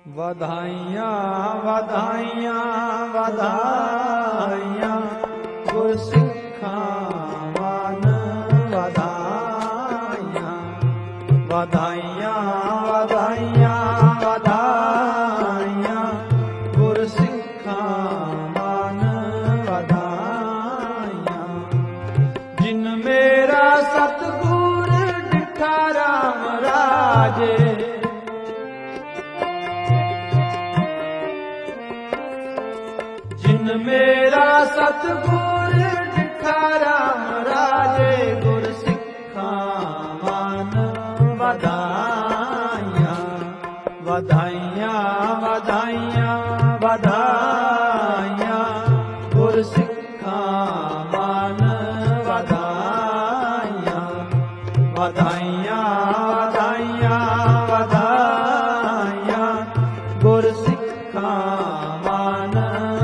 ਵਧਾਈਆਂ ਵਧਾਈਆਂ ਵਧਾਈਆਂ ਗੁਰਸਿੱਖਾਂ ਮਨ ਵਧਾਈਆਂ ਵਧਾਈਆਂ ਵਧਾਈਆਂ ਵਧਾਈਆਂ ਗੁਰਸਿੱਖਾਂ ਮਨ ਵਧਾਈਆਂ ਜਿਨ ਮੇਰਾ ਸਤਿਗੁਰ ਡਿਠਾ ਰਾਮ ਰਾਜੇ ਜਿਨ ਮੇਰਾ ਸਤਿਗੁਰ ਡਿਠਾ ਰਾਮ ਰਾਜੇ ਗੁਰਸਿੱਖਾਂ ਮਨ ਵਧਾਈਆਂ ਵਧਾਈਆਂ ਵਧਾਈਆਂ ਵਧਾਈਆਂ ਗੁਰਸਿੱਖਾਂ ਮਨ ਵਧਾਈਆਂ ਵਧਾਈਆਂ ਵਧਾਈਆਂ ਵਧਾਈਆਂ ਗੁਰਸਿੱਖਾਂ ਮਨ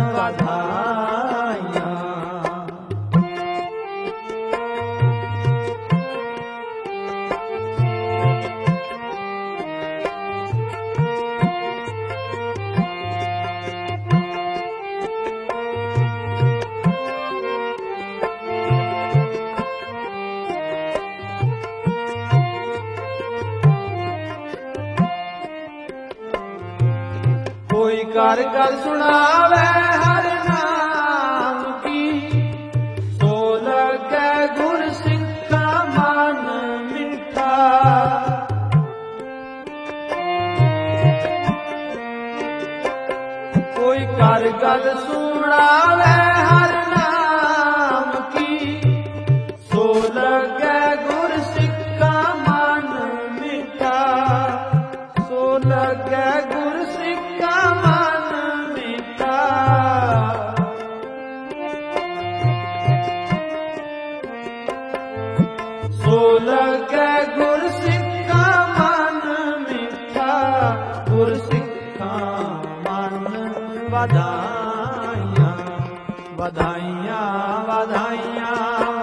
ਕੋਈ ਕਰ ਗੱਲ ਸੁਣਾਵੇ ਹਰ ਨਾਮ ਕੀ ਸੋ ਲਗੈ ਗੁਰਸਿੱਖਾਂ ਮਨ ਮਿੱਠਾ ਕੋਈ ਕਰ ਗੱਲ ਸੁਣਾਵੇ ਹਰ ਨਾਮ ਕੀ ਸੋ ਲਗੈ ਗੁਰਸਿੱਖਾਂ ਮਨ ਮਿੱਠਾ ਸੋ ਲਗੈ ਗੁਰਸਿੱਖਾਂ ਮਨ ਮਿੱਠਾ ਸੋ ਲਗੈ ਗੁਰਸਿੱਖਾਂ ਮਨ ਮਿੱਠਾ ਗੁਰਸਿੱਖਾਂ ਮਨ ਵਧਾਈਆਂ ਵਧਾਈਆਂ ਵਧਾਈਆਂ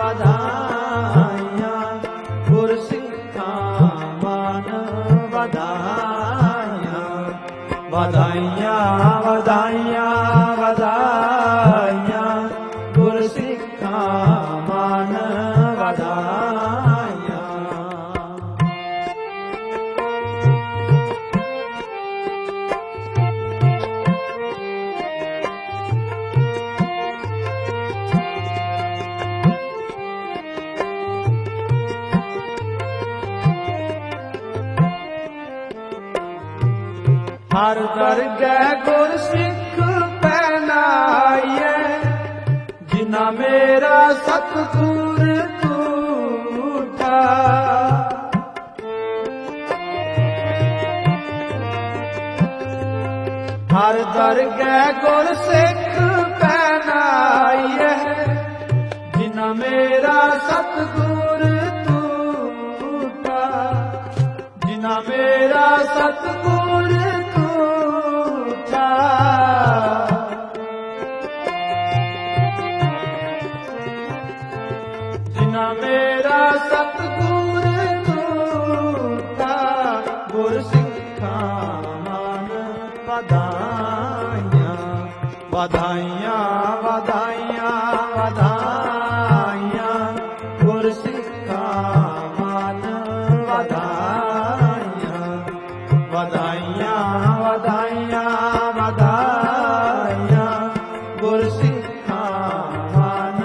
ਵਧਾਈਆਂ ਗੁਰਸਿੱਖਾਂ ਮਨ ਵਧਾਈਆਂ ਵਧਾਈਆਂ ਵਧਾਈਆਂ ਵਧਾਈਆਂ ਗੁਰਸਿੱਖਾਂ ਮਨ ਵਧਾਈਆਂ ਹਰ ਦਰਗਹਿ ਗੁਰਸਿੱਖ ਪਹਿਨਾਈਐ ਜਿਨਾ ਮੇਰਾ ਸਤਿਗੁਰ ਝੂਠਾ ਹਰ ਦਰਗਹਿ ਗੁਰਸਿੱਖ ਪਹਿਨਾਈਐ ਜਿਨਾ ਮੇਰਾ ਸਤਿਗੁਰ ਝੂਠਾ ਜਿਨਾ ਮੇਰਾ ਸਤਿਗੁਰ ਜਿਨਾ ਮੇਰਾ ਸਤਿਗੁਰ ਝੂਠਾ ਗੁਰਸਿੱਖਾਂ ਮਨ ਵਧਾਈਆਂ ਵਧਾਈਆਂ ਵਧਾਈਆਂ ਵਧਾਈਆਂ ਗੁਰਸਿੱਖਾਂ ਮਨ ਵਧਾਈਆਂ ਵਧਾਈਆਂ ਵਧਾਈਆਂ ਵਧਾਈਆਂ ਗੁਰਸਿੱਖਾਂ ਮਨ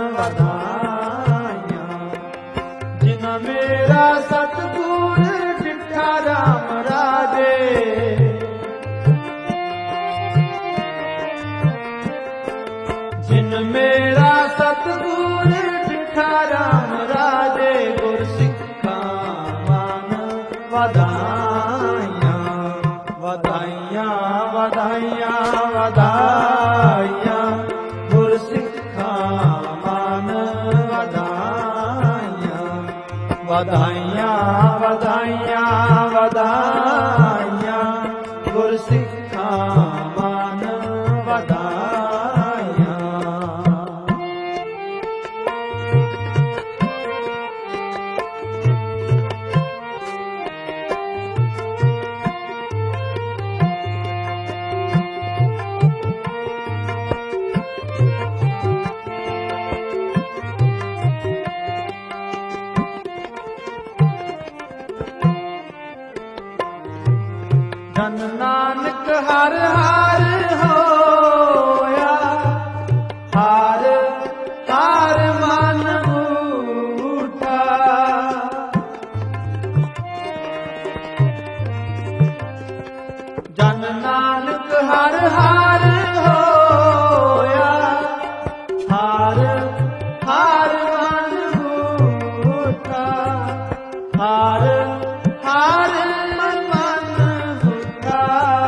ਵਧਾਈਆਂ ਜਿਨਾ ਮੇਰਾ ਸਤਿਗੁਰ ਡਿਠਾ ਰਾਮ ਰਾਜੇ ਜਿਨ ਮੇਰਾ ਸਤਿਗੁਰ ਡਿਠਾ ਰਾਮ ਰਾਜੇ ਗੁਰਸਿੱਖਾਂ ਮਨ ਵਧਾਈਆਂ ਵਧਾਈਆਂ ਵਧਾਈਆਂ ਵਧਾਈਆਂ ਗੁਰਸਿੱਖਾਂ ਮਨ ਵਧਾਈਆਂ ਵਧਾਈਆਂ ਵਧਾਈਆਂ ਵਧਾਈਆਂ ਗੁਰਸਿੱਖਾਂ ਮਨ ਵਧਾਈਆਂ ਜਨ ਨਾਨਕ ਹਰ ਹਰ ਹੋਇਆ, ਹਰ ਹਰ ਮਨ ਊਠਾ। ਜਨ ਨਾਨਕ ਹਰ ਹਰ ਹੋਇਆ, ਹਰ ਹਰ ਮਨ ਊਠਾ, ਹਰ ਹਰ ਮਨ ਊਠਾ।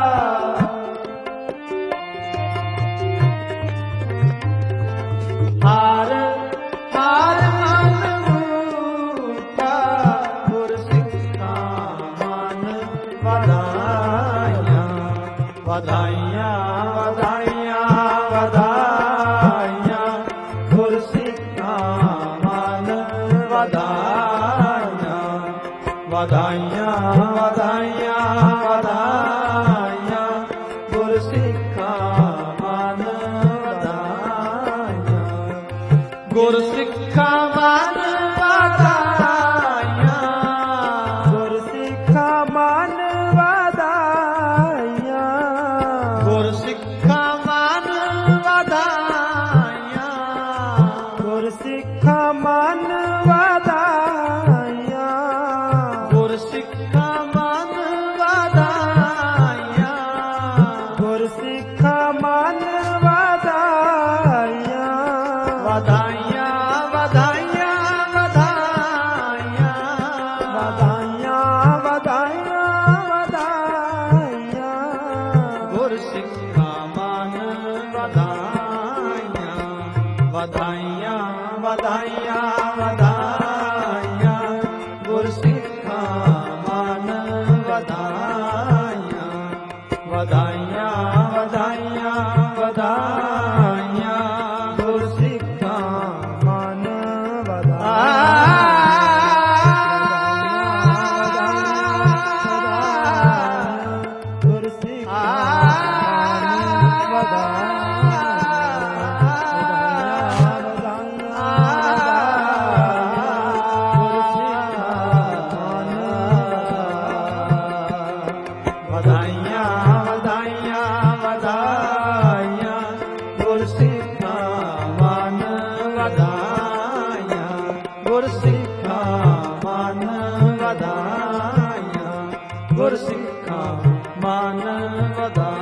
ਹਰ ਹਰ ਮਨ ਊਠਾ, ਗੁਰ ਸਿੱਖਾਂ ਮਨ ਵਧਾਈਆਂ, ਵਧਾਈਆਂ ਵਧਾਈਆਂ ਵਧਾਈਆਂ, ਗੁਰ ਸਿੱਖਾਂ ਮਨ ਵਧਾਈਆਂ, ਵਧਾਈਆਂ ਵਧਾਈਆਂ ਵਧਾਈਆਂ, ਗੁਰ ਸਿੱਖਾਂ ਮਨ ਵਧਾਈਆਂ, ਗੁਰ ਸਿੱਖਾਂ ਮਨ ਵਧਾਈਆਂ, ਗੁਰ ਸਿੱਖਾਂ ਮਨ ਵਧਾਈਆਂ, ਗੁਰ ਸਿੱਖਾਂ ਮਨ ਵਧਾਈਆਂ, ਗੁਰ ਸਿੱਖਾਂ ਮਨ ਵਧਾਈਆਂ, ਗੁਰ ਸਿੱਖਾਂ ਮਨ ਵਧਾਈਆਂ, ਗੁਰ ਸਿੱਖਾਂ ਮਨ ਵਧਾਈਆਂ, ਵਧਾਈਆਂ ਵਧਾਈਆਂ ਵਧਾਈਆਂ, ਵਧਾਈਆਂ ਵਧਾਈਆਂ ਵਧਾਈਆਂ, ਗੁਰ ਸਿੱਖਾਂ ਮਨ ਵਧਾਈਆਂ, ਵਧਾਈਆਂ ਵਧਾਈਆਂ ਵਧਾਈਆਂ, ਗੁਰ ਸਿੱਖਾਂ ਮਨ ਵਧਾਈਆਂ, ਵਧਾਈਆਂ ਵਧਾਈਆਂ ਵਧਾਈਆਂ, ਗੁਰ ਸਿੱਖਾਂ ਮਨ ਵਧਾਈਆਂ, ਗੁਰ ਵਧਾਈਆਂ ਵਧਾਈਆਂ ਵਧਾਈਆਂ, ਗੁਰ ਸਿੱਖਾਂ ਮਨ ਵਧਾਈਆਂ, ਗੁਰ ਸਿੱਖਾਂ ਮਨ ਵਧਾਈਆਂ, ਗੁਰ ਸਿੱਖਾਂ ਮਨ ਵਧਾਈਆਂ।